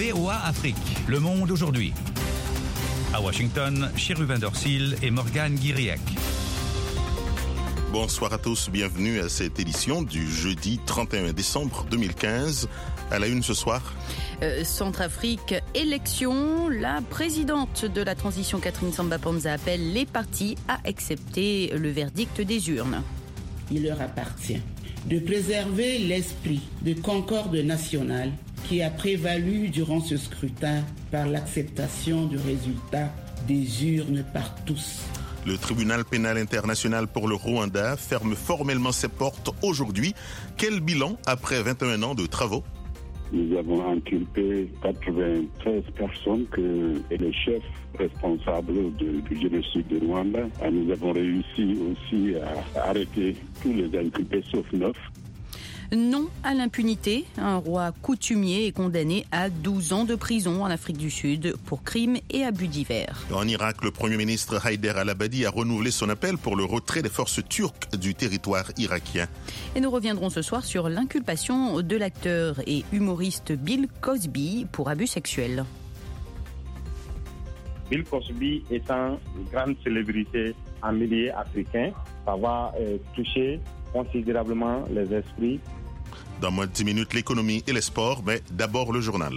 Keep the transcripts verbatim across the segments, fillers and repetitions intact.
V O A Afrique. Le monde aujourd'hui. À Washington, Cherubin Dorsil et Morgane Guiriac. Bonsoir à tous, bienvenue à cette édition du jeudi trente et un décembre deux mille quinze. À la une ce soir. Euh, Centrafrique, élection. La présidente de la transition, Catherine Samba-Panza, appelle les partis à accepter le verdict des urnes. Il leur appartient de préserver l'esprit de concorde nationale qui a prévalu durant ce scrutin par l'acceptation du résultat des urnes par tous. Le tribunal pénal international pour le Rwanda ferme formellement ses portes aujourd'hui. Quel bilan après vingt et un ans de travaux? Nous avons inculpé quatre-vingt-treize personnes que, et les chefs responsables de, du génocide de Rwanda. Nous avons réussi aussi à arrêter tous les inculpés sauf neuf. Non à l'impunité. Un roi coutumier est condamné à douze ans de prison en Afrique du Sud pour crimes et abus divers. En Irak, le Premier ministre Haider al-Abadi a renouvelé son appel pour le retrait des forces turques du territoire irakien. Et nous reviendrons ce soir sur l'inculpation de l'acteur et humoriste Bill Cosby pour abus sexuels. Bill Cosby étant une grande célébrité en milieu africain, ça va euh, toucher considérablement les esprits. Dans moins de dix minutes, l'économie et les sports, mais d'abord le journal.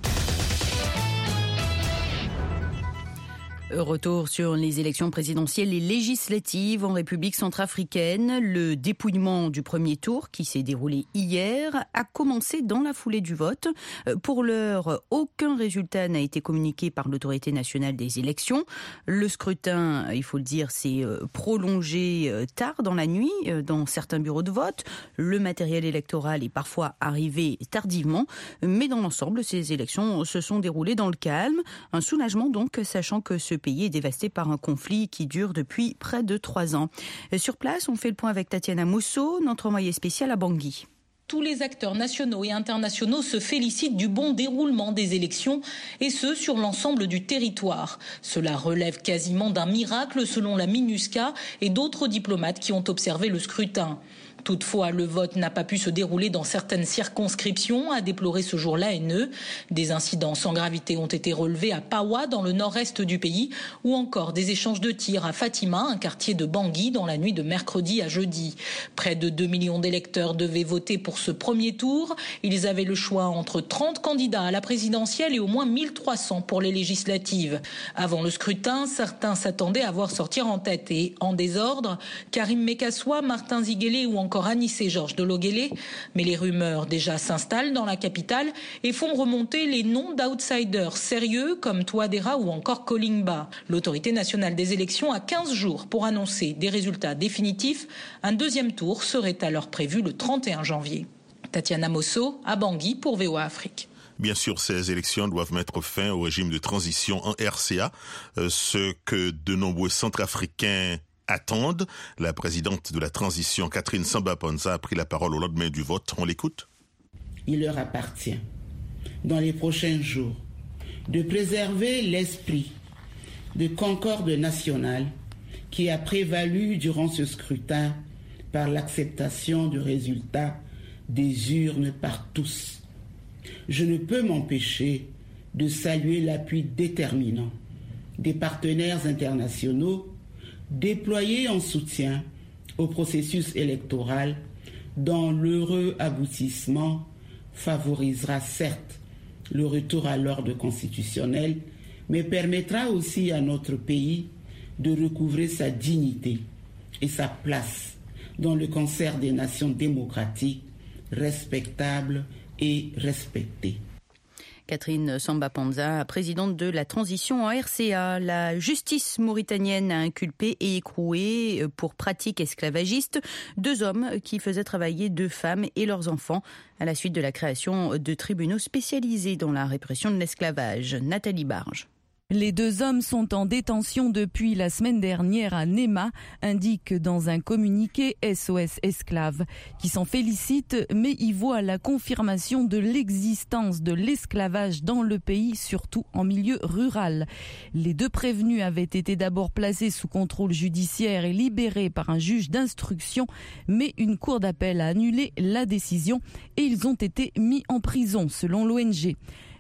Retour sur les élections présidentielles et législatives en République centrafricaine. Le dépouillement du premier tour, qui s'est déroulé hier, a commencé dans la foulée du vote. Pour l'heure, aucun résultat n'a été communiqué par l'autorité nationale des élections. Le scrutin, il faut le dire, s'est prolongé tard dans la nuit dans certains bureaux de vote. Le matériel électoral est parfois arrivé tardivement, mais dans l'ensemble, ces élections se sont déroulées dans le calme. Un soulagement donc, sachant que ce Le pays est dévasté par un conflit qui dure depuis près de trois ans. Sur place, on fait le point avec Tatiana Mosso, notre envoyée spéciale à Bangui. Tous les acteurs nationaux et internationaux se félicitent du bon déroulement des élections, et ce, sur l'ensemble du territoire. Cela relève quasiment d'un miracle selon la MINUSCA et d'autres diplomates qui ont observé le scrutin. Toutefois, le vote n'a pas pu se dérouler dans certaines circonscriptions, a déploré ce jour l'A N E. Des incidents sans gravité ont été relevés à Pawa, dans le nord-est du pays, ou encore des échanges de tirs à Fatima, un quartier de Bangui, dans la nuit de mercredi à jeudi. Près de deux millions d'électeurs devaient voter pour ce premier tour. Ils avaient le choix entre trente candidats à la présidentielle et au moins mille trois cents pour les législatives. Avant le scrutin, certains s'attendaient à voir sortir en tête et en désordre Karim Mekassoua, Martin Ziguélé ou encore Anissé Georges de Loguélé, mais les rumeurs déjà s'installent dans la capitale et font remonter les noms d'outsiders sérieux comme Touadéra ou encore Kolingba. L'autorité nationale des élections a quinze jours pour annoncer des résultats définitifs. Un deuxième tour serait alors prévu le trente et un janvier. Tatiana Mosso à Bangui pour V O A Afrique. Bien sûr, ces élections doivent mettre fin au régime de transition en R C A, euh, ce que de nombreux Centrafricains attendent. La présidente de la transition, Catherine Samba-Panza, a pris la parole au lendemain du vote. On l'écoute. Il leur appartient, dans les prochains jours, de préserver l'esprit de concorde nationale qui a prévalu durant ce scrutin par l'acceptation du résultat des urnes par tous. Je ne peux m'empêcher de saluer l'appui déterminant des partenaires internationaux déployés en soutien au processus électoral dont l'heureux aboutissement favorisera certes le retour à l'ordre constitutionnel, mais permettra aussi à notre pays de recouvrer sa dignité et sa place dans le concert des nations démocratiques respectables et respectées. Catherine Samba-Panza, présidente de la transition en R C A. La justice mauritanienne a inculpé et écroué pour pratiques esclavagistes deux hommes qui faisaient travailler deux femmes et leurs enfants à la suite de la création de tribunaux spécialisés dans la répression de l'esclavage. Nathalie Barge. Les deux hommes sont en détention depuis la semaine dernière à Néma, indique dans un communiqué S O S Esclaves, qui s'en félicite mais y voit la confirmation de l'existence de l'esclavage dans le pays, surtout en milieu rural. Les deux prévenus avaient été d'abord placés sous contrôle judiciaire et libérés par un juge d'instruction, mais une cour d'appel a annulé la décision et ils ont été mis en prison selon l'O N G.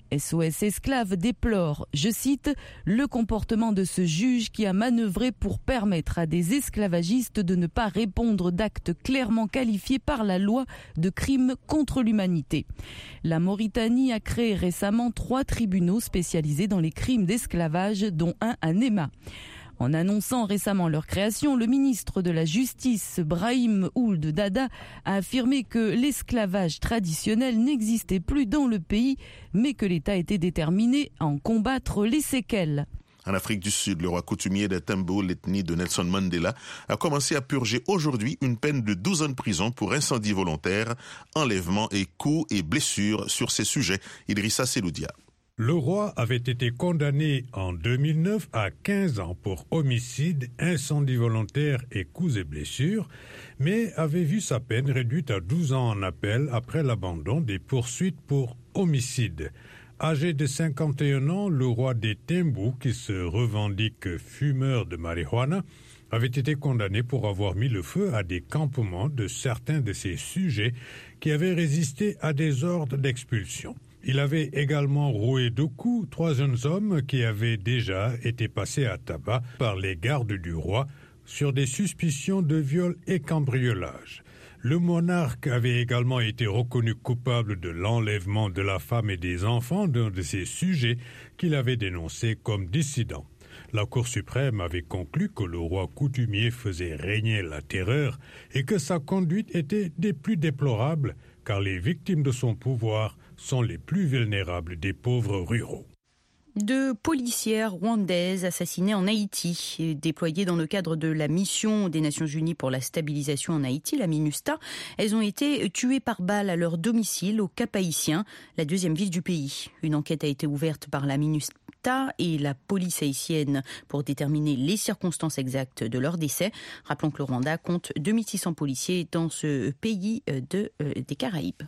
S O S Esclaves déplore, je cite, le comportement de ce juge qui a manœuvré pour permettre à des esclavagistes de ne pas répondre d'actes clairement qualifiés par la loi de crimes contre l'humanité. La Mauritanie a créé récemment trois tribunaux spécialisés dans les crimes d'esclavage, dont un à Néma. En annonçant récemment leur création, le ministre de la Justice, Brahim Ould Dada, a affirmé que l'esclavage traditionnel n'existait plus dans le pays, mais que l'État était déterminé à en combattre les séquelles. En Afrique du Sud, le roi coutumier de Tembo, l'ethnie de Nelson Mandela, a commencé à purger aujourd'hui une peine de douze ans de prison pour incendie volontaire, enlèvement et coups et blessures sur ces sujets. Idrissa Seloudia. Le roi avait été condamné en deux mille neuf à quinze ans pour homicide, incendie volontaire et coups et blessures, mais avait vu sa peine réduite à douze ans en appel après l'abandon des poursuites pour homicide. Âgé de cinquante et un ans, le roi des Tembo, qui se revendique fumeur de marijuana, avait été condamné pour avoir mis le feu à des campements de certains de ses sujets qui avaient résisté à des ordres d'expulsion. Il avait également roué de coups trois jeunes hommes qui avaient déjà été passés à tabac par les gardes du roi sur des suspicions de viol et cambriolage. Le monarque avait également été reconnu coupable de l'enlèvement de la femme et des enfants d'un de ses sujets qu'il avait dénoncé comme dissident. La Cour suprême avait conclu que le roi coutumier faisait régner la terreur et que sa conduite était des plus déplorables, car les victimes de son pouvoir sont les plus vulnérables des pauvres ruraux. Deux policières rwandaises assassinées en Haïti, déployées dans le cadre de la mission des Nations Unies pour la stabilisation en Haïti, la MINUSTA. Elles ont été tuées par balle à leur domicile au Cap-Haïtien, la deuxième ville du pays. Une enquête a été ouverte par la MINUSTA et la police haïtienne pour déterminer les circonstances exactes de leur décès. Rappelons que le Rwanda compte deux mille six cents policiers dans ce pays de, euh, des Caraïbes.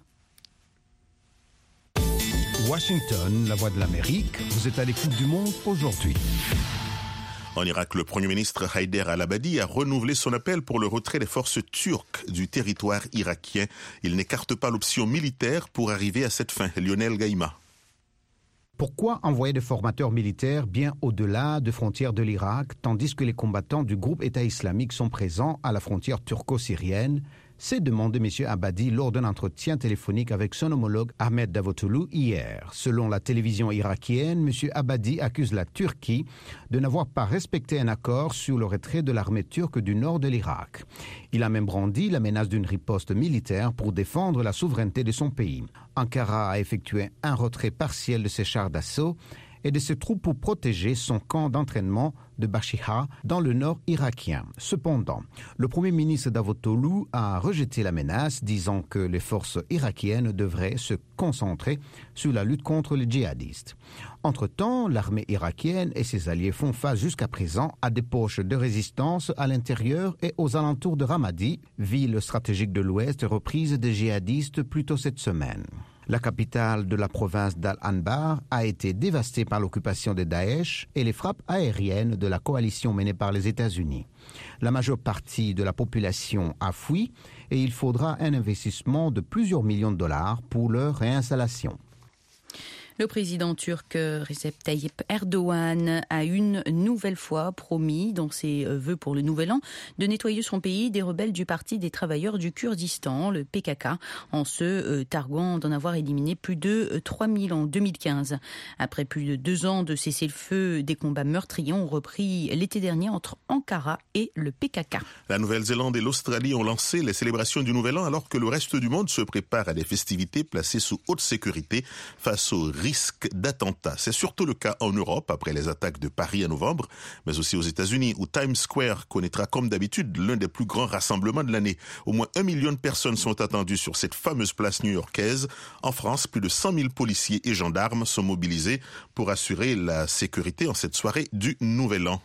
Washington, la voix de l'Amérique, vous êtes à l'écoute du monde aujourd'hui. En Irak, le Premier ministre Haider al-Abadi a renouvelé son appel pour le retrait des forces turques du territoire irakien. Il n'écarte pas l'option militaire pour arriver à cette fin. Lionel Gaïma. Pourquoi envoyer des formateurs militaires bien au-delà des frontières de l'Irak, tandis que les combattants du groupe État islamique sont présents à la frontière turco-syrienne? C'est demandé M. Abadi lors d'un entretien téléphonique avec son homologue Ahmed Davutoglu hier. Selon la télévision irakienne, M. Abadi accuse la Turquie de n'avoir pas respecté un accord sur le retrait de l'armée turque du nord de l'Irak. Il a même brandi la menace d'une riposte militaire pour défendre la souveraineté de son pays. Ankara a effectué un retrait partiel de ses chars d'assaut et de ses troupes pour protéger son camp d'entraînement de Bashiha dans le nord irakien. Cependant, le Premier ministre Davutoglu a rejeté la menace, disant que les forces irakiennes devraient se concentrer sur la lutte contre les djihadistes. Entre-temps, l'armée irakienne et ses alliés font face jusqu'à présent à des poches de résistance à l'intérieur et aux alentours de Ramadi, ville stratégique de l'Ouest reprise des djihadistes plus tôt cette semaine. La capitale de la province d'Al-Anbar a été dévastée par l'occupation de Daesh et les frappes aériennes de la coalition menée par les États-Unis. La majeure partie de la population a fui et il faudra un investissement de plusieurs millions de dollars pour leur réinstallation. Le président turc Recep Tayyip Erdogan a une nouvelle fois promis, dans ses vœux pour le nouvel an, de nettoyer son pays des rebelles du Parti des travailleurs du Kurdistan, le P K K, en se targuant d'en avoir éliminé plus de trois mille en deux mille quinze. Après plus de deux ans de cessez-le-feu, des combats meurtriers ont repris l'été dernier entre Ankara et le P K K. La Nouvelle-Zélande et l'Australie ont lancé les célébrations du Nouvel An alors que le reste du monde se prépare à des festivités placées sous haute sécurité face aux risque d'attentats. C'est surtout le cas en Europe après les attaques de Paris en novembre, mais aussi aux États-Unis où Times Square connaîtra comme d'habitude l'un des plus grands rassemblements de l'année. Au moins un million de personnes sont attendues sur cette fameuse place new-yorkaise. En France, plus de cent mille policiers et gendarmes sont mobilisés pour assurer la sécurité en cette soirée du Nouvel An.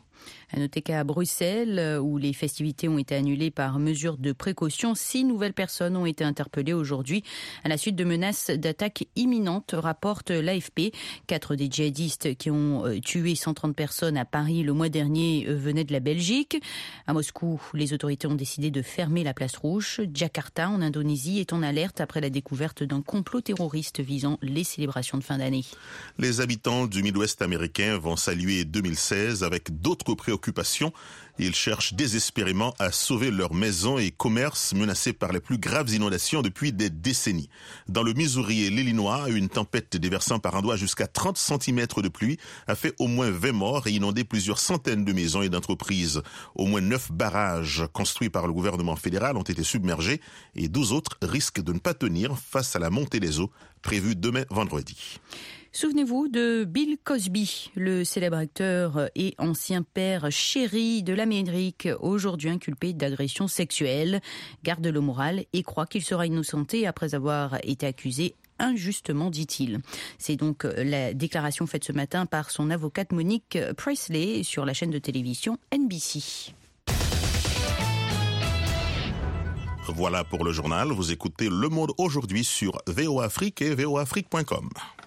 À noter qu'à Bruxelles, où les festivités ont été annulées par mesure de précaution, six nouvelles personnes ont été interpellées aujourd'hui à la suite de menaces d'attaques imminentes, rapporte l'A F P. Quatre des djihadistes qui ont tué cent trente personnes à Paris le mois dernier venaient de la Belgique. À Moscou, les autorités ont décidé de fermer la place rouge. Jakarta, en Indonésie, est en alerte après la découverte d'un complot terroriste visant les célébrations de fin d'année. Les habitants du Midwest américain vont saluer deux mille seize avec d'autres préoccupations. Ils cherchent désespérément à sauver leurs maisons et commerces menacés par les plus graves inondations depuis des décennies. Dans le Missouri et l'Illinois, une tempête déversant par endroits jusqu'à trente centimètres de pluie a fait au moins vingt morts et inondé plusieurs centaines de maisons et d'entreprises. Au moins neuf barrages construits par le gouvernement fédéral ont été submergés et douze autres risquent de ne pas tenir face à la montée des eaux prévue demain vendredi. Souvenez-vous de Bill Cosby, le célèbre acteur et ancien père chéri de l'Amérique, aujourd'hui inculpé d'agression sexuelle, garde le moral et croit qu'il sera innocenté après avoir été accusé injustement, dit-il. C'est donc la déclaration faite ce matin par son avocate Monique Presley sur la chaîne de télévision N B C. Voilà pour le journal. Vous écoutez Le Monde aujourd'hui sur V O A Afrique et V O A Afrique point com.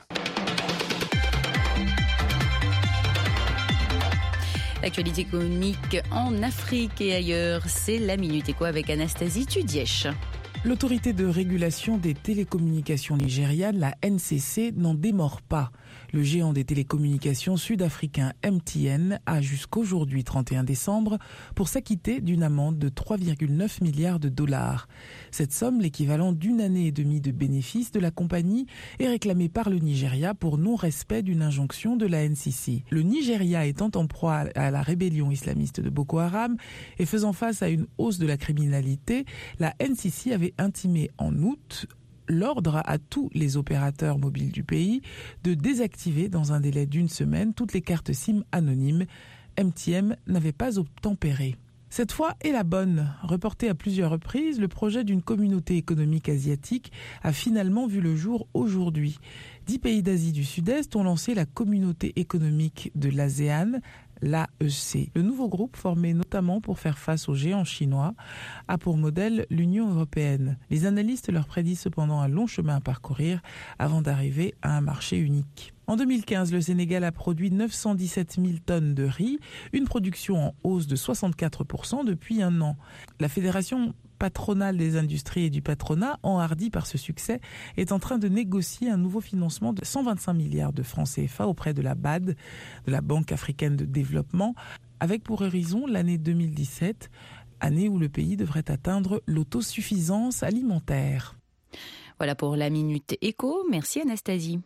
L'actualité économique en Afrique et ailleurs, c'est la Minute Éco avec Anastasie Tudièche. L'autorité de régulation des télécommunications nigériane, la N C C, n'en démord pas. Le géant des télécommunications sud-africain M T N a jusqu'aujourd'hui trente et un décembre pour s'acquitter d'une amende de trois virgule neuf milliards de dollars. Cette somme, l'équivalent d'une année et demie de bénéfices de la compagnie, est réclamée par le Nigeria pour non-respect d'une injonction de la N C C. Le Nigeria étant en proie à la rébellion islamiste de Boko Haram et faisant face à une hausse de la criminalité, la N C C avait intimé en août l'ordre à tous les opérateurs mobiles du pays de désactiver dans un délai d'une semaine toutes les cartes SIM anonymes. M T N n'avait pas obtempéré. Cette fois est la bonne. Reporté à plusieurs reprises, le projet d'une communauté économique asiatique a finalement vu le jour aujourd'hui. Dix pays d'Asie du Sud-Est ont lancé la communauté économique de l'ASEAN, l'A E C. Le nouveau groupe, formé notamment pour faire face aux géants chinois, a pour modèle l'Union européenne. Les analystes leur prédisent cependant un long chemin à parcourir avant d'arriver à un marché unique. En deux mille quinze, le Sénégal a produit neuf cent dix-sept mille tonnes de riz, une production en hausse de soixante-quatre pour cent depuis un an. La Fédération patronale des industries et du patronat, enhardie par ce succès, est en train de négocier un nouveau financement de cent vingt-cinq milliards de francs C F A auprès de la B A D, de la Banque africaine de développement, avec pour horizon l'année deux mille dix-sept, année où le pays devrait atteindre l'autosuffisance alimentaire. Voilà pour la Minute Éco. Merci Anastasie.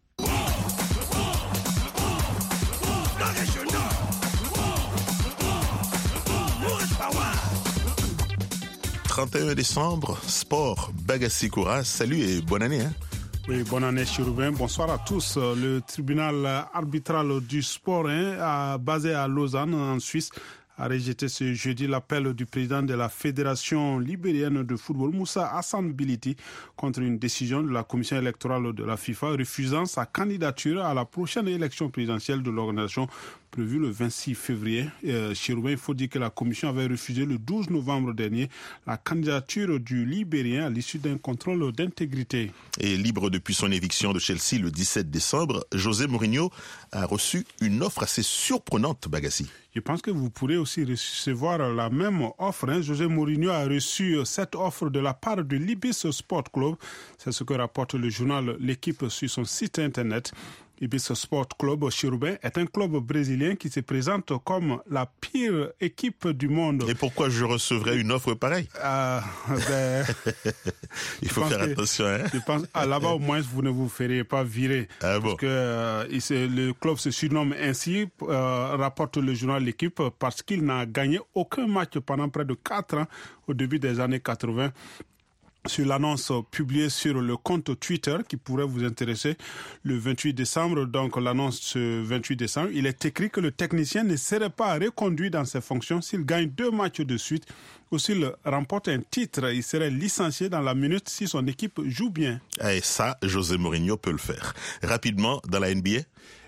trente et un décembre, sport, Bagassi Koura, salut et bonne année. Hein? Oui, bonne année Chirubin, bonsoir à tous. Le tribunal arbitral du sport hein, basé à Lausanne en Suisse a rejeté ce jeudi l'appel du président de la Fédération libérienne de football, Moussa Hassan Bility, contre une décision de la commission électorale de la FIFA refusant sa candidature à la prochaine élection présidentielle de l'organisation prévue le vingt-six février. Euh, Chirubin, il faut dire que la commission avait refusé le douze novembre dernier la candidature du Libérien à l'issue d'un contrôle d'intégrité. Et libre depuis son éviction de Chelsea le dix-sept décembre, José Mourinho a reçu une offre assez surprenante, Bagassi. Je pense que vous pourrez aussi recevoir la même offre. Hein. José Mourinho a reçu cette offre de la part de l'Ibis Sport Club. C'est ce que rapporte le journal L'Équipe sur son site internet. Ibis Sport Club Chirubin est un club brésilien qui se présente comme la pire équipe du monde. Et pourquoi je recevrais une offre pareille? euh, ben, Il faut faire attention. Hein? Je pense, ah, là-bas, au moins, vous ne vous ferez pas virer. Ah bon? Parce que euh, le club se surnomme ainsi, euh, rapporte le journal L'Équipe, parce qu'il n'a gagné aucun match pendant près de quatre ans au début des années quatre-vingts. Sur l'annonce publiée sur le compte Twitter qui pourrait vous intéresser le vingt-huit décembre, donc l'annonce ce vingt-huit décembre, il est écrit que le technicien ne serait pas reconduit dans ses fonctions s'il gagne deux matchs de suite ou s'il remporte un titre. Il serait licencié dans la minute si son équipe joue bien. Et ça, José Mourinho peut le faire. Rapidement, dans la N B A,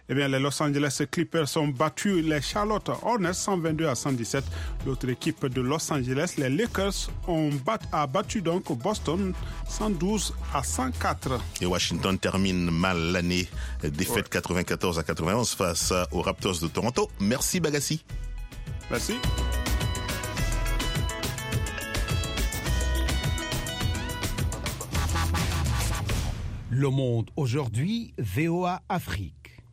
Eh bien, les Los Angeles Clippers ont battu les Charlotte Hornets cent vingt-deux à cent dix-sept. L'autre équipe de Los Angeles, les Lakers, ont bat, a battu donc Boston cent douze à cent quatre. Et Washington termine mal l'année. Défaite ouais. quatre-vingt-quatorze à quatre-vingt-onze face aux Raptors de Toronto. Merci Bagassi. Merci. Le Monde aujourd'hui, V O A Afrique.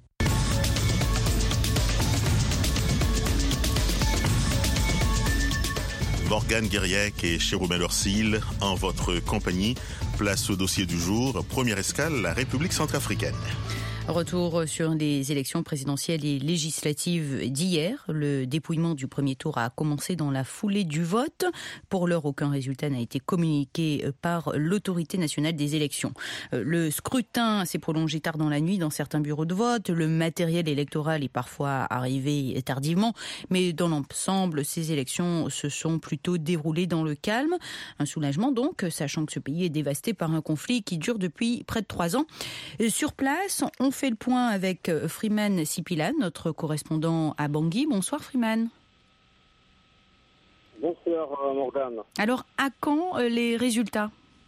Morgane Guiriac et Chérubin Lorsil, en votre compagnie. Place au dossier du jour. Première escale, la République centrafricaine. Retour sur les élections présidentielles et législatives d'hier. Le dépouillement du premier tour a commencé dans la foulée du vote. Pour l'heure, aucun résultat n'a été communiqué par l'autorité nationale des élections. Le scrutin s'est prolongé tard dans la nuit dans certains bureaux de vote. Le matériel électoral est parfois arrivé tardivement, mais dans l'ensemble, ces élections se sont plutôt déroulées dans le calme. Un soulagement donc, sachant que ce pays est dévasté par un conflit qui dure depuis près de trois ans. Sur place, on fait le point avec Freeman Sipila, notre correspondant à Bangui. Bonsoir Freeman. Bonsoir Morgane. Alors, à quand les résultats ?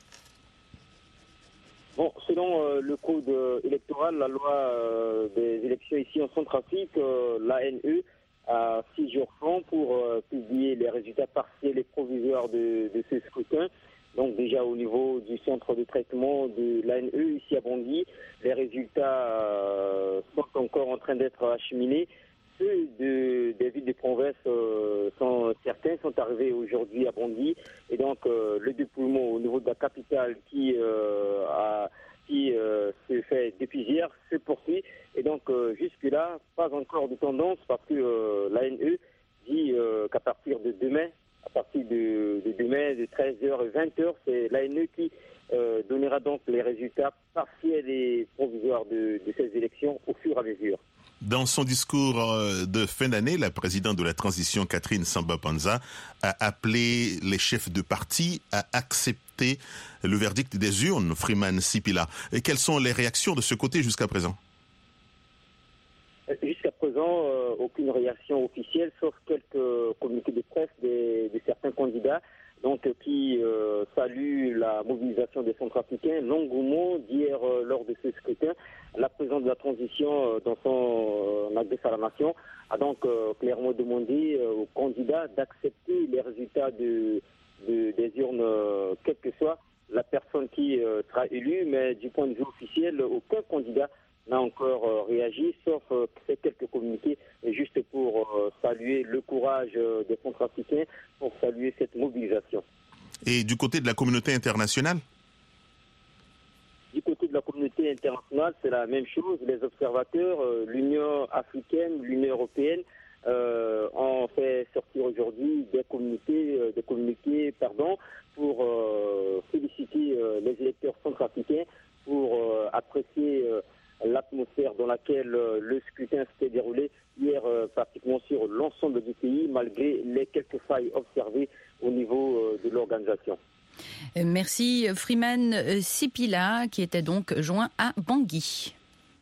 Bon, selon euh, le code électoral, la loi euh, des élections ici en Centrafrique, euh, l'A N E a six jours francs pour euh, publier les résultats partiels et provisoires de, de ce scrutin. Donc déjà au niveau du centre de traitement de l'A N E ici à Bangui, les résultats euh, sont encore en train d'être acheminés. Ceux de, des villes de province euh, sont certains sont arrivés aujourd'hui à Bangui et donc euh, le dépouillement au niveau de la capitale qui euh, a qui euh, se fait depuis hier se poursuit et donc euh, jusque là pas encore de tendance parce que euh, l'A N E dit euh, qu'à partir de demain à partir de, de demain, de treize heures et vingt heures, c'est l'A N E qui euh, donnera donc les résultats partiels et provisoires de, de ces élections au fur et à mesure. Dans son discours de fin d'année, la présidente de la transition, Catherine Samba-Panza, a appelé les chefs de parti à accepter le verdict des urnes, Freeman Sipila. Et quelles sont les réactions de ce côté jusqu'à présent ? Jusqu'à présent, euh, aucune réaction officielle, sauf quelques communiqués de presse de, de certains candidats donc, qui euh, saluent la mobilisation des Centrafricains. L'engouement d'hier euh, lors de ce scrutin, la présidente de la transition, euh, dans son euh, adresse à la nation, a donc euh, clairement demandé euh, aux candidats d'accepter les résultats de, de, des urnes, euh, quelle que soit la personne qui euh, sera élue, mais du point de vue officiel, aucun candidat n'a encore euh, réagi, sauf euh, ces quelques communiqués, juste pour euh, saluer le courage euh, des Centrafricains, pour saluer cette mobilisation. Et du côté de la communauté internationale ? Du côté de la communauté internationale, c'est la même chose. Les observateurs, euh, l'Union africaine, l'Union européenne, euh, ont fait sortir aujourd'hui des communiqués, euh, des communiqués pardon, pour euh, féliciter euh, les électeurs centrafricains, pour euh, apprécier euh, l'atmosphère dans laquelle euh, le scrutin s'était déroulé hier euh, pratiquement sur l'ensemble du pays, malgré les quelques failles observées au niveau euh, de l'organisation. Merci Freeman Sipila, qui était donc joint à Bangui.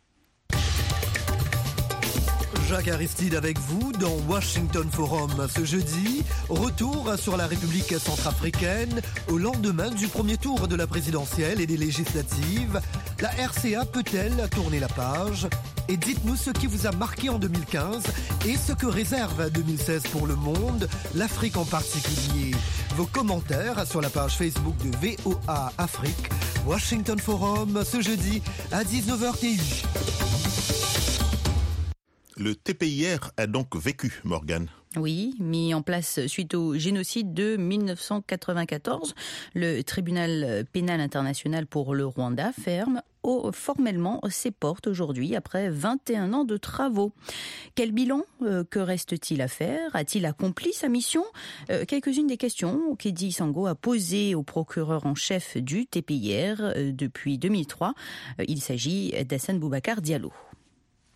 Jacques Aristide avec vous dans Washington Forum ce jeudi. Retour sur la République centrafricaine au lendemain du premier tour de la présidentielle et des législatives. La R C A peut-elle tourner la page ? Et dites-nous ce qui vous a marqué en deux mille quinze et ce que réserve deux mille seize pour le monde, l'Afrique en particulier. Vos commentaires sur la page Facebook de V O A Afrique. Washington Forum ce jeudi à dix-neuf heures T U. Le T P I R a donc vécu, Morgane. Oui, mis en place suite au génocide de mille neuf cent quatre-vingt-quatorze, le tribunal pénal international pour le Rwanda ferme formellement ses portes aujourd'hui après vingt et un ans de travaux. Quel bilan ? euh, Que reste-t-il à faire ? A-t-il accompli sa mission ? euh, Quelques-unes des questions qu'Edi Sango a posées au procureur en chef du T P I R euh, depuis deux mille trois. Euh, il s'agit d'Hassane Boubacar Diallo. Nous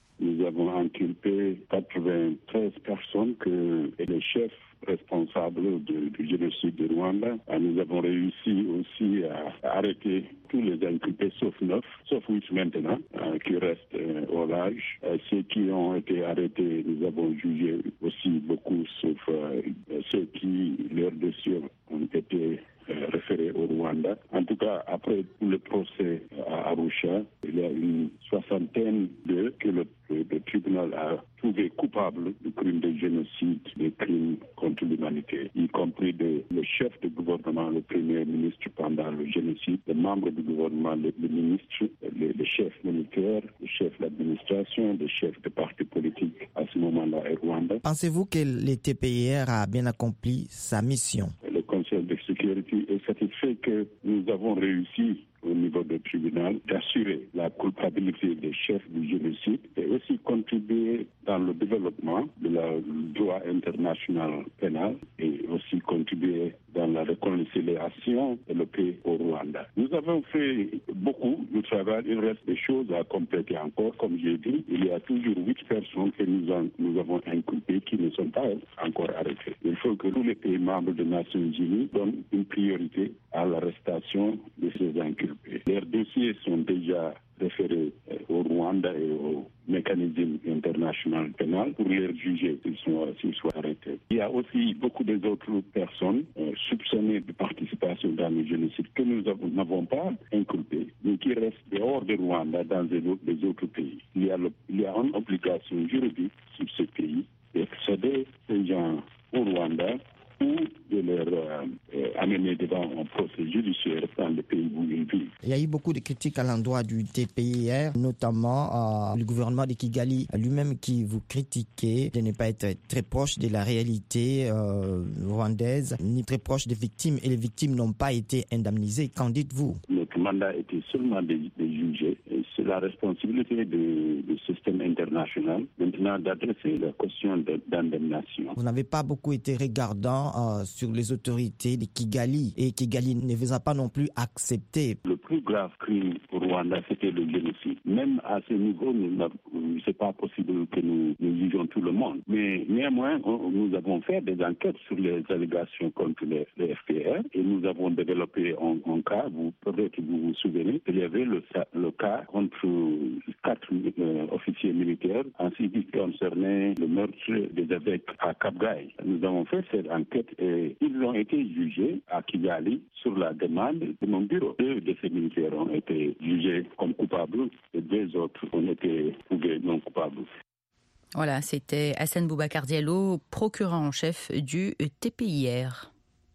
avons inculpé quatre-vingt-treize personnes que, et les chefs responsables de, du génocide de Rwanda. Nous avons réussi aussi à, à arrêter tous les inculpés, sauf neuf, sauf huit maintenant, euh, qui restent euh, au large. Euh, ceux qui ont été arrêtés, nous avons jugé aussi beaucoup, sauf euh, ceux qui, leurs dossiers ont été euh, référés au Rwanda. En tout cas, après tout le procès à Arusha, il y a une soixantaine d'eux que le, le, le tribunal a trouvé coupables du crime de génocide, des crimes contre l'humanité, y compris de, le chef du gouvernement, le premier ministre pendant le génocide, les membres du gouvernement, le, le ministre, le, le chef militaire, le chef d'administration, le chef de parti politique à ce moment-là au Rwanda. Pensez-vous que le T P I R a bien accompli sa mission? Le Conseil de sécurité est satisfait que nous avons réussi au niveau du tribunal d'assurer la culpabilité des chefs du génocide et aussi contribuer dans le développement de la droit international pénal et aussi contribuer dans la réconciliation et le paix au Rwanda. Nous avons fait beaucoup de travail, il reste des choses à compléter encore. Comme j'ai dit, il y a toujours huit personnes que nous, en, nous avons inculpées qui ne sont pas encore arrêtées. Il faut que tous les pays membres des Nations Unies donnent une priorité à l'arrestation de ces inculpés. Leurs dossiers sont déjà référés au Rwanda et au mécanisme international pénal pour les juger s'ils sont, s'ils sont arrêtés. Il y a aussi beaucoup d'autres personnes euh, soupçonnées de participation dans le génocide que nous n'avons pas inculpées, mais qui restent dehors de Rwanda dans les autres, les autres pays. Il y, a le, il y a une obligation juridique sur ces pays d'excéder ces gens au Rwanda ou de leur euh, amener devant un procès judiciaire dans le pays où ils vivent. Il y a eu beaucoup de critiques à l'endroit du T P I R, notamment euh, le gouvernement de Kigali lui-même qui vous critiquait de ne pas être très proche de la réalité euh, rwandaise, ni très proche des victimes, et les victimes n'ont pas été indemnisées. Qu'en dites-vous? Notre mandat était seulement de, de juger. Et c'est la responsabilité du système international maintenant d'adresser la question de, d'indemnation. Vous n'avez pas beaucoup été regardant euh, sur les autorités de Kigali, et Kigali ne vous a pas non plus accepté. Le plus grave crime au Rwanda, c'était le génocide. Même à ce niveau, ce n'est pas possible que nous, nous jugeons tout le monde. Mais néanmoins, on, nous avons fait des enquêtes sur les allégations contre les, les F P R et nous avons développé un, un cas, vous peut-être vous vous souvenez, il y avait le, le cas contre quatre euh, officiers militaires, ainsi qui concernait le meurtre des évêques à Kabgaï. Nous avons fait cette enquête et ils ont été jugés à Kigali sur la demande de mon bureau. Deux de ces militaires ont été jugés comme coupables et deux autres ont été trouvés non coupables. Voilà, c'était Hassan Boubacar Diallo, procureur en chef du T P I R.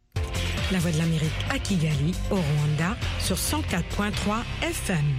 La Voix de l'Amérique à Kigali, au Rwanda, sur cent quatre virgule trois F M.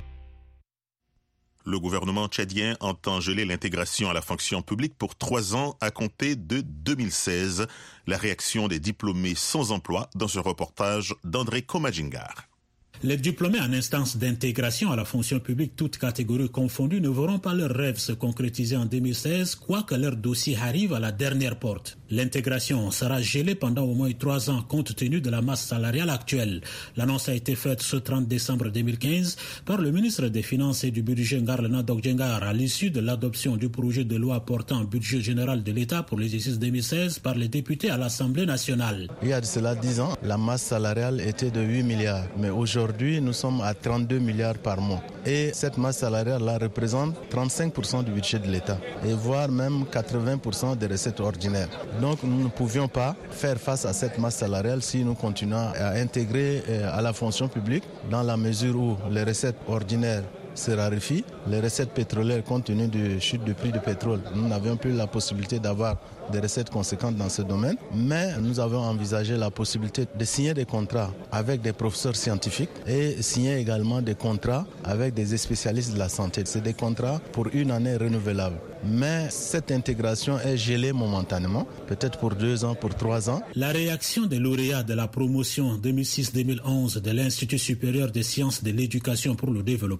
Le gouvernement tchadien entend geler l'intégration à la fonction publique pour trois ans à compter de deux mille seize. La réaction des diplômés sans emploi dans ce reportage d'André Komajingar. Les diplômés en instance d'intégration à la fonction publique, toutes catégories confondues, ne verront pas leurs rêves se concrétiser en deux mille seize, quoique leur dossier arrive à la dernière porte. L'intégration sera gelée pendant au moins trois ans compte tenu de la masse salariale actuelle. L'annonce a été faite ce trente décembre deux mille quinze par le ministre des Finances et du Budget Ngarlana Dogjengar à l'issue de l'adoption du projet de loi portant budget général de l'État pour l'exercice deux mille seize par les députés à l'Assemblée nationale. Il y a de cela dix ans, la masse salariale était de huit milliards, mais aujourd'hui, Aujourd'hui, nous sommes à trente-deux milliards par mois. Et cette masse salariale-là représente trente-cinq pour cent du budget de l'État et voire même quatre-vingts pour cent des recettes ordinaires. Donc nous ne pouvions pas faire face à cette masse salariale si nous continuons à intégrer à la fonction publique dans la mesure où les recettes ordinaires se raréfient, les recettes pétrolières compte tenu de chute du prix du pétrole. Nous n'avions plus la possibilité d'avoir des recettes conséquentes dans ce domaine, mais nous avons envisagé la possibilité de signer des contrats avec des professeurs scientifiques et signer également des contrats avec des spécialistes de la santé. C'est des contrats pour une année renouvelable. Mais cette intégration est gelée momentanément, peut-être pour deux ans, pour trois ans. La réaction des lauréats de la promotion deux mille six deux mille onze de l'Institut supérieur des sciences de l'éducation pour le développement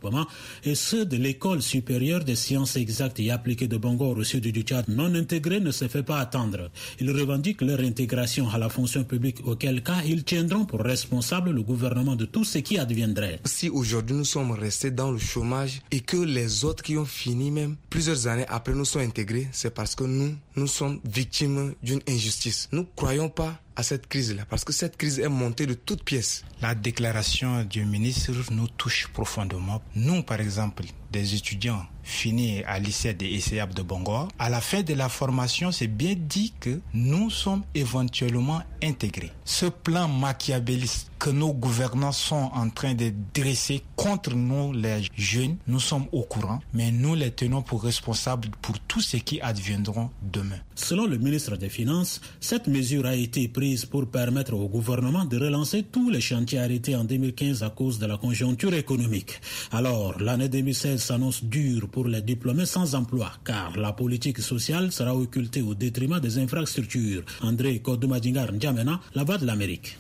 et ceux de l'École supérieure des sciences exactes et appliquées de Bangor au sud du Tchad non intégrés ne se fait pas attendre. Ils revendiquent leur intégration à la fonction publique, auquel cas ils tiendront pour responsable le gouvernement de tout ce qui adviendrait. Si aujourd'hui nous sommes restés dans le chômage et que les autres qui ont fini même plusieurs années après nous sont intégrés, c'est parce que nous, nous sommes victimes d'une injustice. Nous ne croyons pas à cette crise-là, parce que cette crise est montée de toutes pièces. La déclaration du ministre nous touche profondément. Nous, par exemple, des étudiants finis à lycée des E C A B de Bangor, à la fin de la formation, c'est bien dit que nous sommes éventuellement intégrés. Ce plan machiavéliste que nos gouvernants sont en train de dresser contre nous, les jeunes, nous sommes au courant, mais nous les tenons pour responsables pour tout ce qui adviendront demain. Selon le ministre des Finances, cette mesure a été prise pour permettre au gouvernement de relancer tous les chantiers arrêtés en deux mille quinze à cause de la conjoncture économique. Alors, l'année deux mille seize s'annonce dure pour les diplômés sans emploi, car la politique sociale sera occultée au détriment des infrastructures. André Kodoumadingar N'Djamena, La Voix de l'Amérique.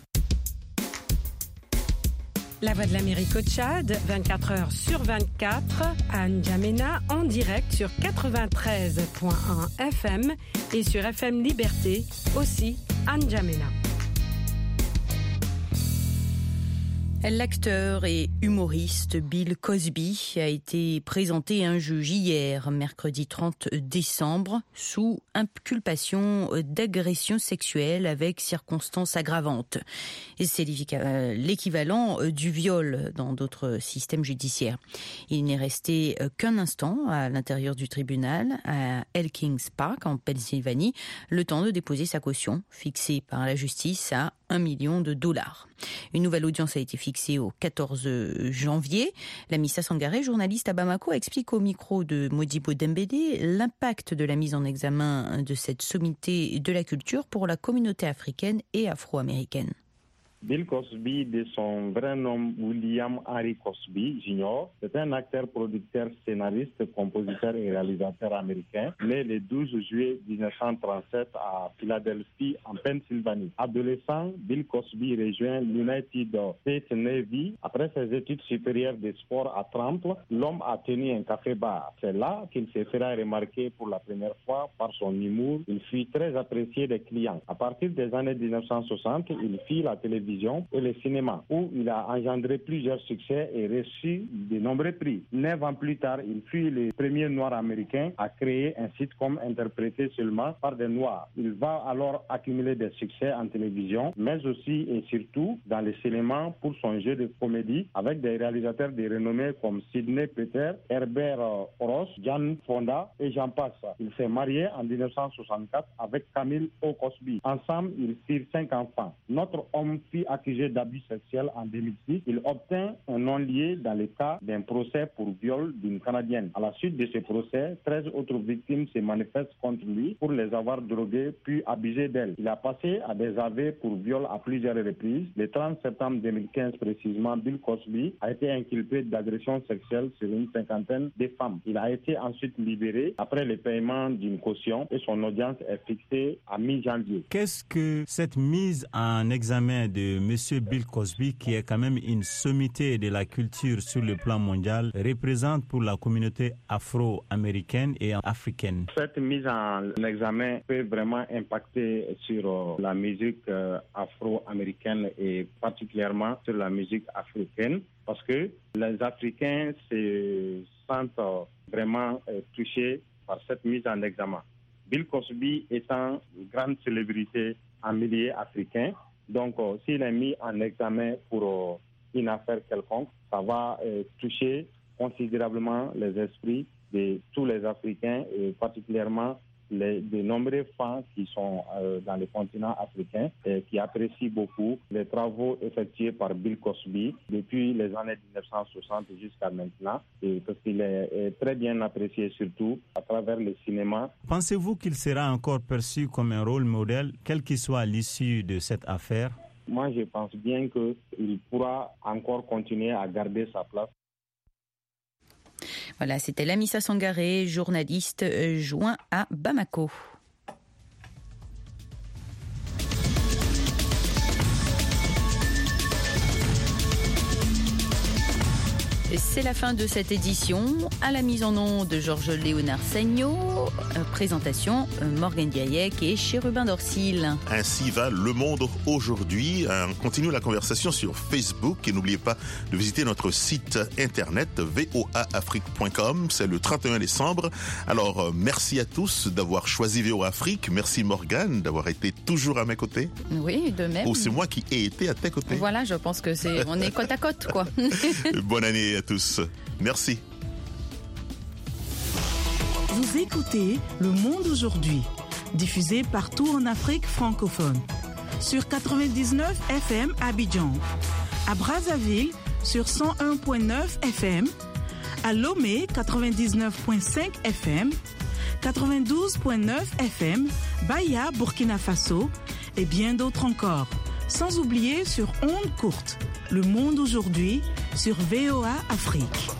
La Voix de l'Amérique au Tchad, vingt-quatre heures sur vingt-quatre, à N'Djamena, en direct sur quatre-vingt-treize virgule un F M et sur F M Liberté, aussi à N'Djamena. L'acteur et humoriste Bill Cosby a été présenté à un juge hier, mercredi trente décembre, sous inculpation d'agression sexuelle avec circonstances aggravantes. Et c'est l'équivalent du viol dans d'autres systèmes judiciaires. Il n'est resté qu'un instant à l'intérieur du tribunal, à Elkins Park, en Pennsylvanie, le temps de déposer sa caution, fixée par la justice à un million de dollars. Une nouvelle audience a été fixée au quatorze janvier. Lamissa Sangaré, journaliste à Bamako, explique au micro de Modibo Dembélé l'impact de la mise en examen de cette sommité de la culture pour la communauté africaine et afro-américaine. Bill Cosby, de son vrai nom William Harry Cosby Junior, c'est un acteur, producteur, scénariste, compositeur et réalisateur américain, né le douze juillet dix-neuf cent trente-sept à Philadelphie, en Pennsylvanie. Adolescent, Bill Cosby rejoint l'United States Navy. Après ses études supérieures de sport à Temple, l'homme a tenu un café-bar. C'est là qu'il se fera remarquer pour la première fois par son humour. Il fut très apprécié des clients. À partir des années dix-neuf cent soixante, il fit la télévision et le cinéma, où il a engendré plusieurs succès et reçu de nombreux prix. Neuf ans plus tard, il fut le premier noir américain à créer un sitcom interprété seulement par des noirs. Il va alors accumuler des succès en télévision, mais aussi et surtout dans le cinéma pour son jeu de comédie avec des réalisateurs de renommée comme Sidney Poitier, Herbert Ross, Jane Fonda et j'en passe. Il s'est marié en dix-neuf cent soixante-quatre avec Camille O. Cosby. Ensemble, ils firent cinq enfants. Notre homme fut accusé d'abus sexuels en deux mille six. Il obtint un non-lieu dans le cas d'un procès pour viol d'une Canadienne. À la suite de ce procès, treize autres victimes se manifestent contre lui pour les avoir droguées puis abusées d'elles. Il a passé à des aveux pour viol à plusieurs reprises. Le trente septembre deux mille quinze précisément, Bill Cosby a été inculpé d'agression sexuelle sur une cinquantaine de femmes. Il a été ensuite libéré après le paiement d'une caution et son audience est fixée à mi-janvier. Qu'est-ce que cette mise en examen de Monsieur Bill Cosby, qui est quand même une sommité de la culture sur le plan mondial, représente pour la communauté afro-américaine et africaine? Cette mise en examen peut vraiment impacter sur la musique afro-américaine et particulièrement sur la musique africaine, parce que les Africains se sentent vraiment touchés par cette mise en examen. Bill Cosby étant une grande célébrité en milieu africain, donc, euh, s'il est mis en examen pour euh, une affaire quelconque, ça va euh, toucher considérablement les esprits de tous les Africains et particulièrement les, de nombreux fans qui sont euh, dans le continent africain et qui apprécient beaucoup les travaux effectués par Bill Cosby depuis les années dix-neuf cent soixante jusqu'à maintenant, et parce qu'il est, est très bien apprécié surtout à travers le cinéma. Pensez-vous qu'il sera encore perçu comme un rôle modèle, quelle qu'il soit l'issue de cette affaire? Moi, je pense bien qu'il pourra encore continuer à garder sa place. Voilà, c'était Lamissa Sangaré, journaliste joint à Bamako. C'est la fin de cette édition. À la mise en onde de Georges Léonard Sagno, présentation Morgane Diayek et Chérubin Dorsil. Ainsi va Le Monde aujourd'hui. On continue la conversation sur Facebook et n'oubliez pas de visiter notre site internet v o a afrique point com. C'est le trente et un décembre. Alors merci à tous d'avoir choisi V O A Afrique. Merci Morgane d'avoir été toujours à mes côtés. Oui, de même. Ou c'est moi qui ai été à tes côtés. Voilà, je pense que c'est on est côte à côte, quoi. Bonne année à tous. Merci. Vous écoutez Le Monde aujourd'hui, diffusé partout en Afrique francophone. Sur quatre-vingt-dix-neuf F M à Abidjan, à Brazzaville sur cent un virgule neuf F M, à Lomé quatre-vingt-dix-neuf virgule cinq F M, quatre-vingt-douze virgule neuf F M, Baya, Burkina Faso et bien d'autres encore. Sans oublier sur ondes courtes, Le Monde aujourd'hui sur V O A Afrique.